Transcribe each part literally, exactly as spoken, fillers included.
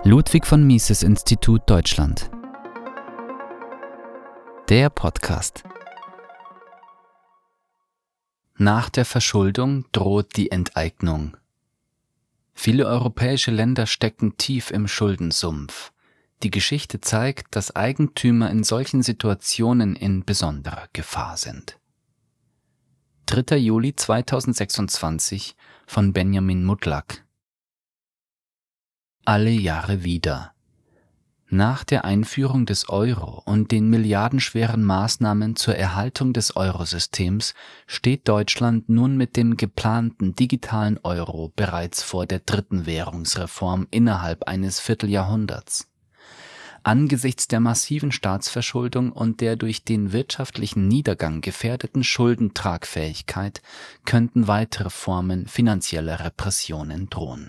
Ludwig von Mises Institut Deutschland. Der Podcast. Nach der Verschuldung droht die Enteignung. Viele europäische Länder stecken tief im Schuldensumpf. Die Geschichte zeigt, dass Eigentümer in solchen Situationen in besonderer Gefahr sind. dritter Juli zweitausendsechsundzwanzig von Benjamin Mutlak. Alle Jahre wieder. Nach der Einführung des Euro und den milliardenschweren Maßnahmen zur Erhaltung des Eurosystems steht Deutschland nun mit dem geplanten digitalen Euro bereits vor der dritten Währungsreform innerhalb eines Vierteljahrhunderts. Angesichts der massiven Staatsverschuldung und der durch den wirtschaftlichen Niedergang gefährdeten Schuldentragfähigkeit könnten weitere Formen finanzieller Repressionen drohen.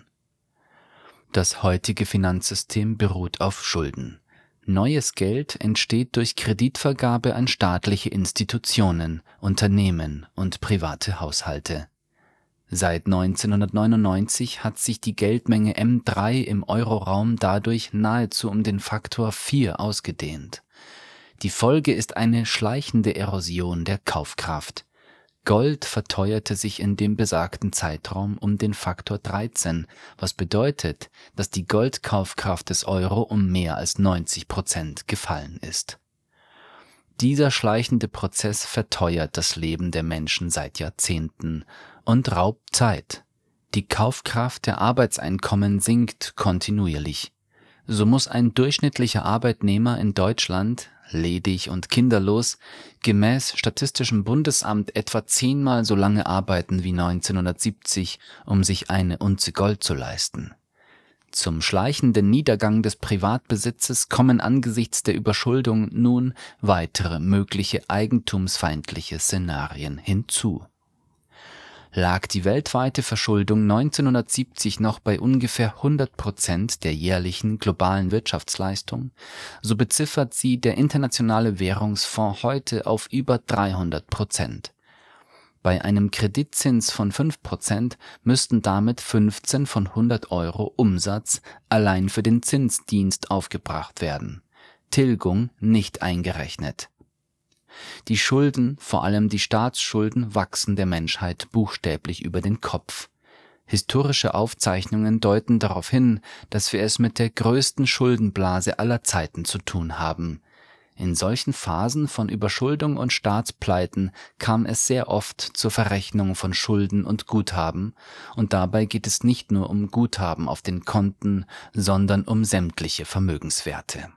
Das heutige Finanzsystem beruht auf Schulden. Neues Geld entsteht durch Kreditvergabe an staatliche Institutionen, Unternehmen und private Haushalte. Seit neunzehnhundertneunundneunzig hat sich die Geldmenge M drei im Euroraum dadurch nahezu um den Faktor vier ausgedehnt. Die Folge ist eine schleichende Erosion der Kaufkraft. Gold verteuerte sich in dem besagten Zeitraum um den Faktor dreizehn, was bedeutet, dass die Goldkaufkraft des Euro um mehr als neunzig Prozent gefallen ist. Dieser schleichende Prozess verteuert das Leben der Menschen seit Jahrzehnten und raubt Zeit. Die Kaufkraft der Arbeitseinkommen sinkt kontinuierlich. So muss ein durchschnittlicher Arbeitnehmer in Deutschland, ledig und kinderlos, gemäß Statistischem Bundesamt etwa zehnmal so lange arbeiten wie neunzehnhundertsiebzig, um sich eine Unze Gold zu leisten. Zum schleichenden Niedergang des Privatbesitzes kommen angesichts der Überschuldung nun weitere mögliche eigentumsfeindliche Szenarien hinzu. Lag die weltweite Verschuldung neunzehnhundertsiebzig noch bei ungefähr hundert Prozent der jährlichen globalen Wirtschaftsleistung, so beziffert sie der Internationale Währungsfonds heute auf über dreihundert Prozent. Bei einem Kreditzins von fünf Prozent müssten damit fünfzehn von hundert Euro Umsatz allein für den Zinsdienst aufgebracht werden, Tilgung nicht eingerechnet. Die Schulden, vor allem die Staatsschulden, wachsen der Menschheit buchstäblich über den Kopf. Historische Aufzeichnungen deuten darauf hin, dass wir es mit der größten Schuldenblase aller Zeiten zu tun haben. In solchen Phasen von Überschuldung und Staatspleiten kam es sehr oft zur Verrechnung von Schulden und Guthaben, und dabei geht es nicht nur um Guthaben auf den Konten, sondern um sämtliche Vermögenswerte.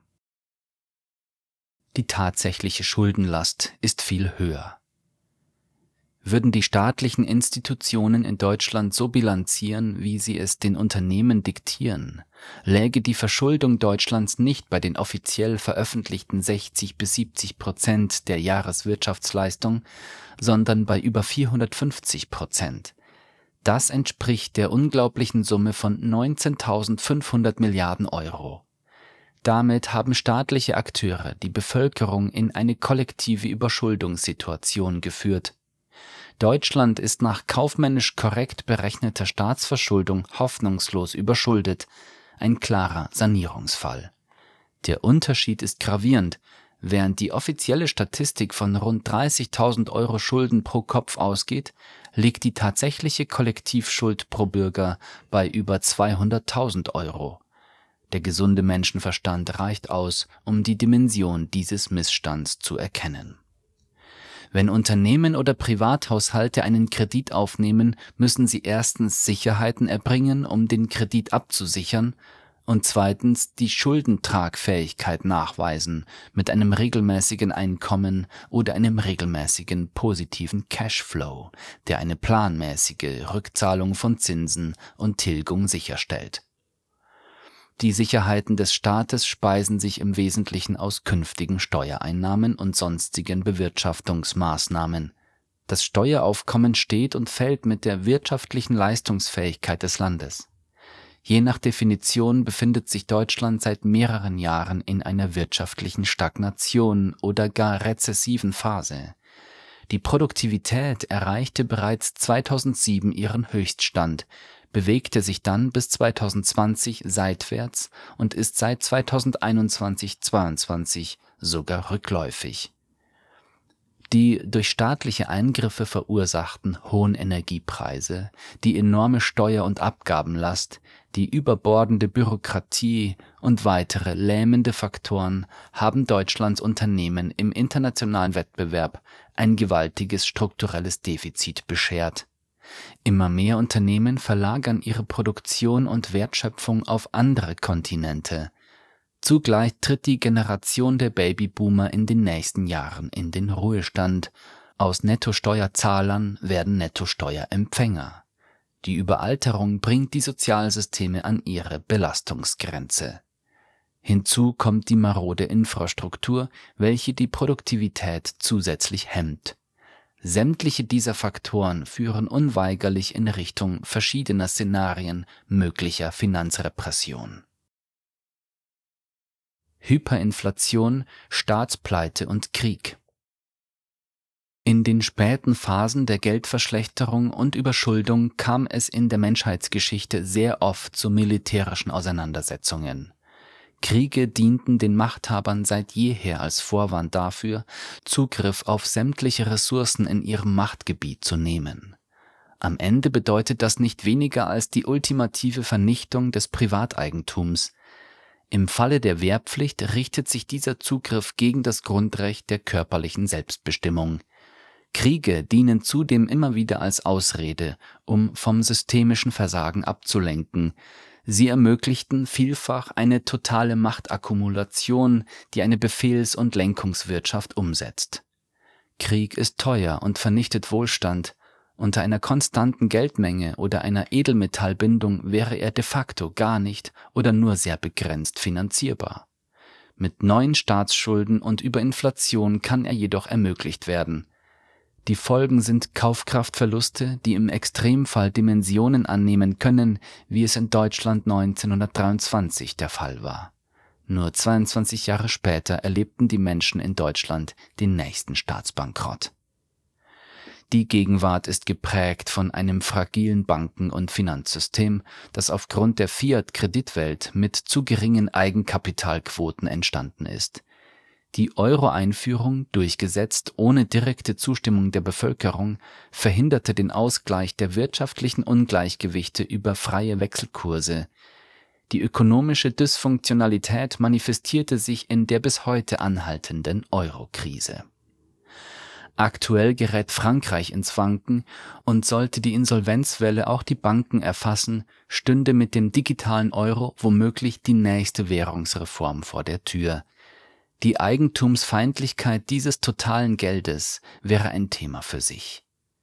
Die tatsächliche Schuldenlast ist viel höher. Würden die staatlichen Institutionen in Deutschland so bilanzieren, wie sie es den Unternehmen diktieren, läge die Verschuldung Deutschlands nicht bei den offiziell veröffentlichten sechzig bis siebzig Prozent der Jahreswirtschaftsleistung, sondern bei über vierhundertfünfzig Prozent. Das entspricht der unglaublichen Summe von neunzehntausendfünfhundert Milliarden Euro. Damit haben staatliche Akteure die Bevölkerung in eine kollektive Überschuldungssituation geführt. Deutschland ist nach kaufmännisch korrekt berechneter Staatsverschuldung hoffnungslos überschuldet, ein klarer Sanierungsfall. Der Unterschied ist gravierend. Während die offizielle Statistik von rund dreißigtausend Euro Schulden pro Kopf ausgeht, liegt die tatsächliche Kollektivschuld pro Bürger bei über zweihunderttausend Euro. Der gesunde Menschenverstand reicht aus, um die Dimension dieses Missstands zu erkennen. Wenn Unternehmen oder Privathaushalte einen Kredit aufnehmen, müssen sie erstens Sicherheiten erbringen, um den Kredit abzusichern, und zweitens die Schuldentragfähigkeit nachweisen mit einem regelmäßigen Einkommen oder einem regelmäßigen positiven Cashflow, der eine planmäßige Rückzahlung von Zinsen und Tilgung sicherstellt. Die Sicherheiten des Staates speisen sich im Wesentlichen aus künftigen Steuereinnahmen und sonstigen Bewirtschaftungsmaßnahmen. Das Steueraufkommen steht und fällt mit der wirtschaftlichen Leistungsfähigkeit des Landes. Je nach Definition befindet sich Deutschland seit mehreren Jahren in einer wirtschaftlichen Stagnation oder gar rezessiven Phase. Die Produktivität erreichte bereits zweitausendsieben ihren Höchststand, bewegte sich dann bis zweitausendzwanzig seitwärts und ist seit zweitausendeinundzwanzig zweiundzwanzig sogar rückläufig. Die durch staatliche Eingriffe verursachten hohen Energiepreise, die enorme Steuer- und Abgabenlast, die überbordende Bürokratie und weitere lähmende Faktoren haben Deutschlands Unternehmen im internationalen Wettbewerb ein gewaltiges strukturelles Defizit beschert. Immer mehr Unternehmen verlagern ihre Produktion und Wertschöpfung auf andere Kontinente. Zugleich tritt die Generation der Babyboomer in den nächsten Jahren in den Ruhestand. Aus Nettosteuerzahlern werden Nettosteuerempfänger. Die Überalterung bringt die Sozialsysteme an ihre Belastungsgrenze. Hinzu kommt die marode Infrastruktur, welche die Produktivität zusätzlich hemmt. Sämtliche dieser Faktoren führen unweigerlich in Richtung verschiedener Szenarien möglicher Finanzrepression. Hyperinflation, Staatspleite und Krieg. In den späten Phasen der Geldverschlechterung und Überschuldung kam es in der Menschheitsgeschichte sehr oft zu militärischen Auseinandersetzungen. Kriege dienten den Machthabern seit jeher als Vorwand dafür, Zugriff auf sämtliche Ressourcen in ihrem Machtgebiet zu nehmen. Am Ende bedeutet das nicht weniger als die ultimative Vernichtung des Privateigentums. Im Falle der Wehrpflicht richtet sich dieser Zugriff gegen das Grundrecht der körperlichen Selbstbestimmung. Kriege dienen zudem immer wieder als Ausrede, um vom systemischen Versagen abzulenken. Sie ermöglichten vielfach eine totale Machtakkumulation, die eine Befehls- und Lenkungswirtschaft umsetzt. Krieg ist teuer und vernichtet Wohlstand. Unter einer konstanten Geldmenge oder einer Edelmetallbindung wäre er de facto gar nicht oder nur sehr begrenzt finanzierbar. Mit neuen Staatsschulden und über Inflation kann er jedoch ermöglicht werden. Die Folgen sind Kaufkraftverluste, die im Extremfall Dimensionen annehmen können, wie es in Deutschland neunzehnhundertdreiundzwanzig der Fall war. Nur zweiundzwanzig Jahre später erlebten die Menschen in Deutschland den nächsten Staatsbankrott. Die Gegenwart ist geprägt von einem fragilen Banken- und Finanzsystem, das aufgrund der Fiat-Kreditwelt mit zu geringen Eigenkapitalquoten entstanden ist. Die Euro-Einführung, durchgesetzt ohne direkte Zustimmung der Bevölkerung, verhinderte den Ausgleich der wirtschaftlichen Ungleichgewichte über freie Wechselkurse. Die ökonomische Dysfunktionalität manifestierte sich in der bis heute anhaltenden Euro-Krise. Aktuell gerät Frankreich ins Wanken und sollte die Insolvenzwelle auch die Banken erfassen, stünde mit dem digitalen Euro womöglich die nächste Währungsreform vor der Tür. Die Eigentumsfeindlichkeit dieses totalen Geldes wäre ein Thema für sich.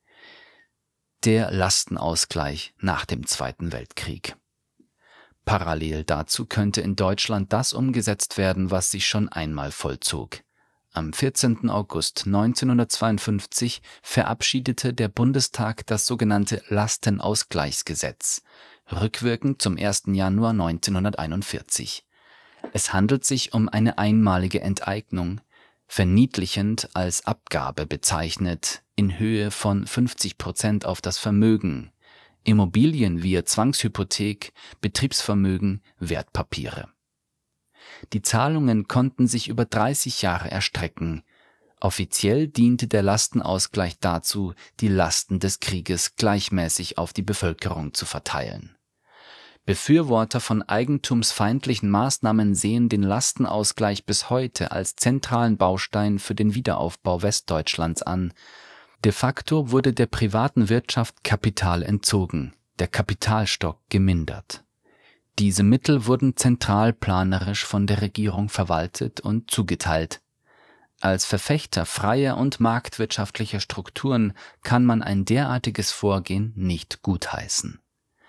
Der Lastenausgleich nach dem Zweiten Weltkrieg. Parallel dazu könnte in Deutschland das umgesetzt werden, was sich schon einmal vollzog. Am vierzehnten August neunzehnhundertzweiundfünfzig verabschiedete der Bundestag das sogenannte Lastenausgleichsgesetz, rückwirkend zum ersten Januar neunzehnhunderteinundvierzig. Es handelt sich um eine einmalige Enteignung, verniedlichend als Abgabe bezeichnet, in Höhe von fünfzig Prozent auf das Vermögen, Immobilien via Zwangshypothek, Betriebsvermögen, Wertpapiere. Die Zahlungen konnten sich über dreißig Jahre erstrecken. Offiziell diente der Lastenausgleich dazu, die Lasten des Krieges gleichmäßig auf die Bevölkerung zu verteilen. Befürworter von eigentumsfeindlichen Maßnahmen sehen den Lastenausgleich bis heute als zentralen Baustein für den Wiederaufbau Westdeutschlands an. De facto wurde der privaten Wirtschaft Kapital entzogen, der Kapitalstock gemindert. Diese Mittel wurden zentralplanerisch von der Regierung verwaltet und zugeteilt. Als Verfechter freier und marktwirtschaftlicher Strukturen kann man ein derartiges Vorgehen nicht gutheißen.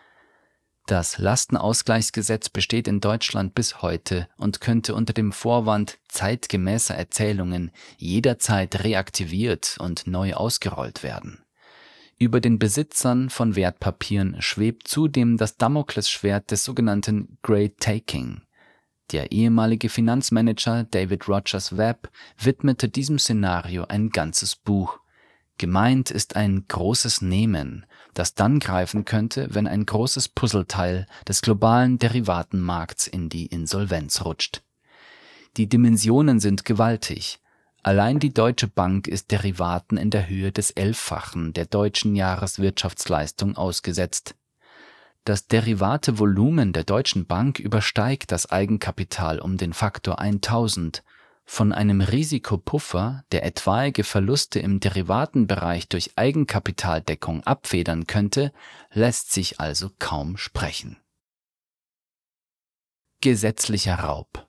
Das Lastenausgleichsgesetz besteht in Deutschland bis heute und könnte unter dem Vorwand zeitgemäßer Erzählungen jederzeit reaktiviert und neu ausgerollt werden. Über den Besitzern von Wertpapieren schwebt zudem das Damoklesschwert des sogenannten Great Taking. Der ehemalige Finanzmanager David Rogers Webb widmete diesem Szenario ein ganzes Buch. Gemeint ist ein großes Nehmen, das dann greifen könnte, wenn ein großes Puzzleteil des globalen Derivatenmarkts in die Insolvenz rutscht. Die Dimensionen sind gewaltig. Allein die Deutsche Bank ist Derivaten in der Höhe des Elffachen der deutschen Jahreswirtschaftsleistung ausgesetzt. Das Derivatevolumen der Deutschen Bank übersteigt das Eigenkapital um den Faktor tausend. Von einem Risikopuffer, der etwaige Verluste im Derivatenbereich durch Eigenkapitaldeckung abfedern könnte, lässt sich also kaum sprechen. Gesetzlicher Raub.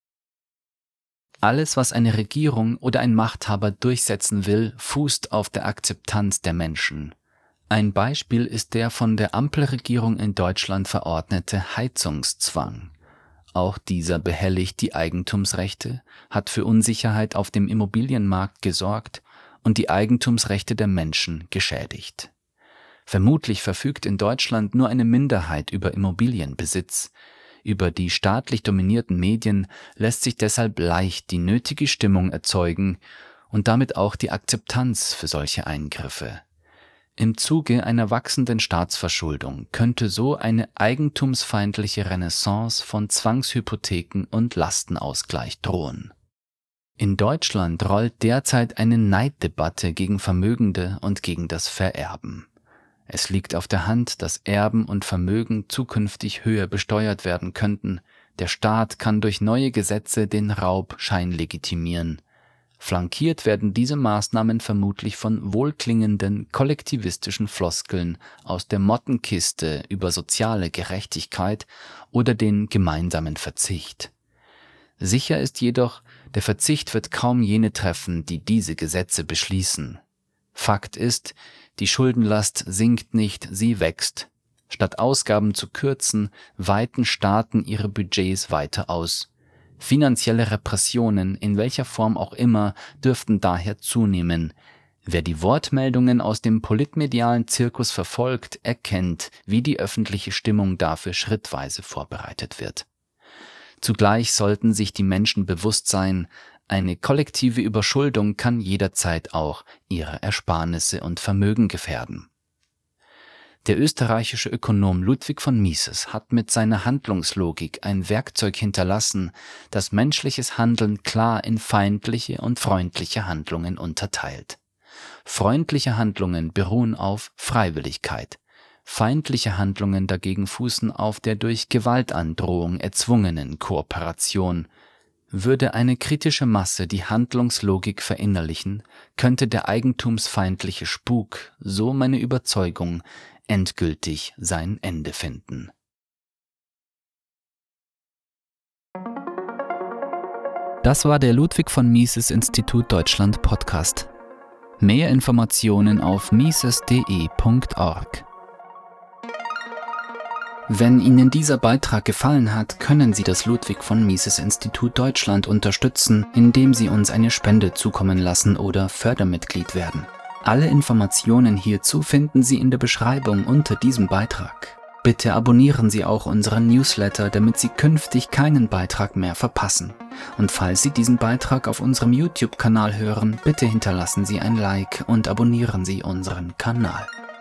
Alles, was eine Regierung oder ein Machthaber durchsetzen will, fußt auf der Akzeptanz der Menschen. Ein Beispiel ist der von der Ampelregierung in Deutschland verordnete Heizungszwang. Auch dieser behelligt die Eigentumsrechte, hat für Unsicherheit auf dem Immobilienmarkt gesorgt und die Eigentumsrechte der Menschen geschädigt. Vermutlich verfügt in Deutschland nur eine Minderheit über Immobilienbesitz. Über die staatlich dominierten Medien lässt sich deshalb leicht die nötige Stimmung erzeugen und damit auch die Akzeptanz für solche Eingriffe. Im Zuge einer wachsenden Staatsverschuldung könnte so eine eigentumsfeindliche Renaissance von Zwangshypotheken und Lastenausgleich drohen. In Deutschland rollt derzeit eine Neiddebatte gegen Vermögende und gegen das Vererben. Es liegt auf der Hand, dass Erben und Vermögen zukünftig höher besteuert werden könnten. Der Staat kann durch neue Gesetze den Raub scheinlegitimieren. Flankiert werden diese Maßnahmen vermutlich von wohlklingenden, kollektivistischen Floskeln aus der Mottenkiste über soziale Gerechtigkeit oder den gemeinsamen Verzicht. Sicher ist jedoch, der Verzicht wird kaum jene treffen, die diese Gesetze beschließen. Fakt ist, die Schuldenlast sinkt nicht, sie wächst. Statt Ausgaben zu kürzen, weiten Staaten ihre Budgets weiter aus. Finanzielle Repressionen, in welcher Form auch immer, dürften daher zunehmen. Wer die Wortmeldungen aus dem politmedialen Zirkus verfolgt, erkennt, wie die öffentliche Stimmung dafür schrittweise vorbereitet wird. Zugleich sollten sich die Menschen bewusst sein, eine kollektive Überschuldung kann jederzeit auch ihre Ersparnisse und Vermögen gefährden. Der österreichische Ökonom Ludwig von Mises hat mit seiner Handlungslogik ein Werkzeug hinterlassen, das menschliches Handeln klar in feindliche und freundliche Handlungen unterteilt. Freundliche Handlungen beruhen auf Freiwilligkeit. Feindliche Handlungen dagegen fußen auf der durch Gewaltandrohung erzwungenen Kooperation. Würde eine kritische Masse die Handlungslogik verinnerlichen, könnte der eigentumsfeindliche Spuk, so meine Überzeugung, endgültig sein Ende finden. Das war der Ludwig von Mises Institut Deutschland Podcast. Mehr Informationen auf mises punkt de punkt org. Wenn Ihnen dieser Beitrag gefallen hat, können Sie das Ludwig von Mises Institut Deutschland unterstützen, indem Sie uns eine Spende zukommen lassen oder Fördermitglied werden. Alle Informationen hierzu finden Sie in der Beschreibung unter diesem Beitrag. Bitte abonnieren Sie auch unseren Newsletter, damit Sie künftig keinen Beitrag mehr verpassen. Und falls Sie diesen Beitrag auf unserem YouTube-Kanal hören, bitte hinterlassen Sie ein Like und abonnieren Sie unseren Kanal.